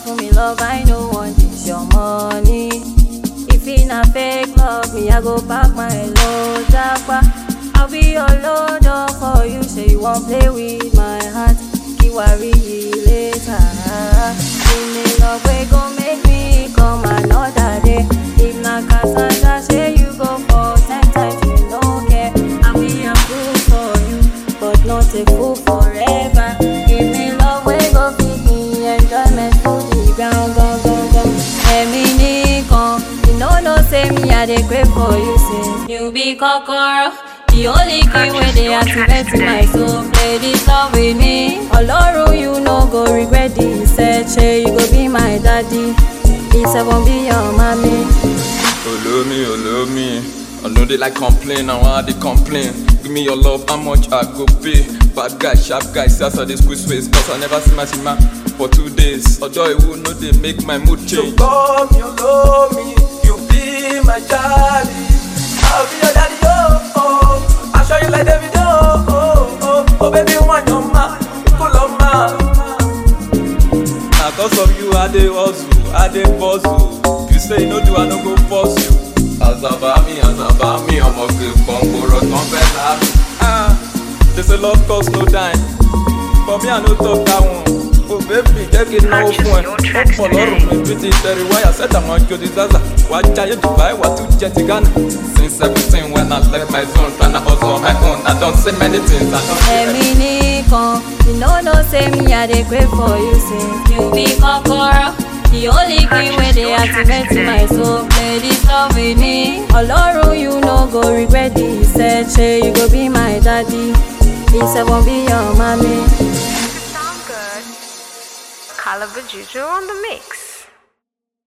for me love, I no want this your money. If it not fake love, me I go back my load japa. I'll be your load up for you, say you won't play with my heart. Kiwari later. Give me love, we gon' make me come another day. If not Cassandra, say you go for 10 times, you don't care. I'll be a fool for you, but not a fool forever. Give me love, we go feed me enjoyment to the ground, go. You know, no say me, I dey crave for you since you be kokoro. The only key where they activate my soul. Play this love with me. Oloru, you no go regret this. Say you go be my daddy. This won't be your mommy. Oh love me. I know they like complain, now why they complain. Give me your love, how much I go pay. Bad guy, sharp guy, sass they squeeze face. Cause I never see my man for 2 days. Although it will know they make my mood change. So come, you love me, you be my daddy. I'll be your daddy, oh. I'll show you like David, oh, baby, you want your man, full of man. Now cause of you, I dey hustle, I dey puzzle. If you say you no do, I no go force you. Azaba mi, ọmọ gbé pọ̀npọ̀rọ̀ tán fẹ́ láàbì. They say love cost no dime, but me I no talk that one. Oh baby, jẹ́ kí n náwó fún ẹ. Ó pọ̀ lọ́rùn mi bí ti tẹ̀rí wáyà sẹ́tà wọn jó di Zaza. Wà á jayé Dubai, wà á tún jẹ ti Ghana. Since 17 when I left my zone, tryna hustle on my own. I don say many things, I don say Èmi nìkan, you know no say me I dey crave for you since you be kokoro. The only key where they activate my soul. Play this love with me. Oloru, you no go regret this. Say you go be my daddy. This won't be your mommy. Sound good. Caliber Juju on the mix.